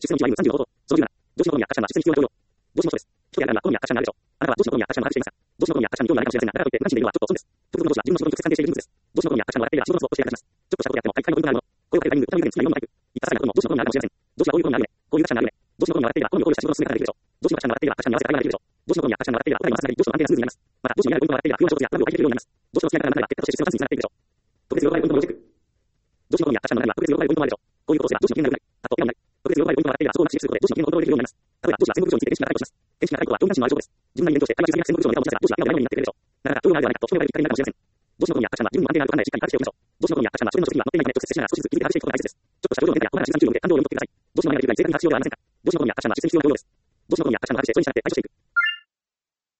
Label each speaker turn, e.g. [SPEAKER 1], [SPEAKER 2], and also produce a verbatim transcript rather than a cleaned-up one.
[SPEAKER 1] 出世の道は エムさんじゅう の方法。そのじゅうなな、上司の頃にアクションは出世に必要な教養。動詞のことです。人や選んだ頃にアクションがあるでしょう。あなたは動詞の頃にアクションがあるでしょうか。動詞の頃にアクションに興味があるかもしれませんが、だからといって無関心でいるのはちょっと損です。複数の動詞は自分の仕事に直接関係している人物です。動詞の頃にアクションが笑っていれば仕事のツボとして役立ちます。ちょっとしたことやっても大会のポイントがあるもの。声をかけるタイミング、歌う以前に常に読むタイプ。言った些細なことも動詞の頃にあるかもしれません。動詞はこういうことにあるよね。こういうアクションがあるよね。動詞の頃に笑っていれば好みを考慮した仕事の進め方ができるでしょう。動詞のアクションが笑っていればアクションに合わせた会話ができるでしょう。動詞の頃にアクションが笑っていれば答えを回すなり動詞の安定なスムーズになります。また動詞の嫌なポイントが笑っていれば不要な仕事やトラブルを解決できるようになります。動詞の付き合い方がなければ結果として出世の数につながっていくでしょう。特別喜ばれるポイントのロジック。動詞の頃にアクションの中には特別喜ばれるポイントもあるでしょう。こういうことをすれば動詞の危険が良くなる。あと、嫌になる。特別喜ばれるポイントが笑っていればそこをなくしすることで動詞の危険をコントロールできるようになります。例えば動詞は専務部長について天使が高いとします。天使が高いことは上官心の愛情です。自分なりに勉強して会話中に専務部長の顔を見せれば動詞は笑顔になってくれるでしょう。なかなか教養があるではないかと正面が光になるかもしれません。動詞の頃にアクションは自分の安定があるか考えしっかり把握しておきましょう。動詞の頃にアクションは所有の職には乗っていないため直接接しながら少しずつ気づいて把握していくことが大切です。ちょっとした表情の変化や小話に集中を向けて感情を読み取ってください。動詞の前が理由が正確に把握しようではありませんか。動詞の頃にアクションは実践に必要な要領です。動詞の頃にアクションの把握してそれに従って対処していく。